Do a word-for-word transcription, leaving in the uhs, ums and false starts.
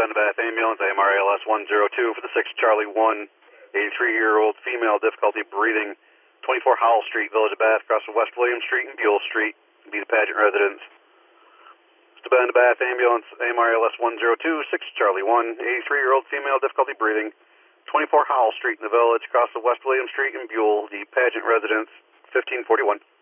Bed and Bath Ambulance, A M R A L S one zero two for the six Charlie one, eighty-three-year-old female, difficulty breathing, twenty-four Howell Street, Village of Bath, across from West William Street and Buell Street, be the Pageant residence. Mister Bed and Bath Ambulance, A M R A L S one zero two, six Charlie one, eighty-three-year-old female, difficulty breathing, twenty-four Howell Street in the Village, across from West William Street and Buell, the Pageant residence, fifteen forty-one.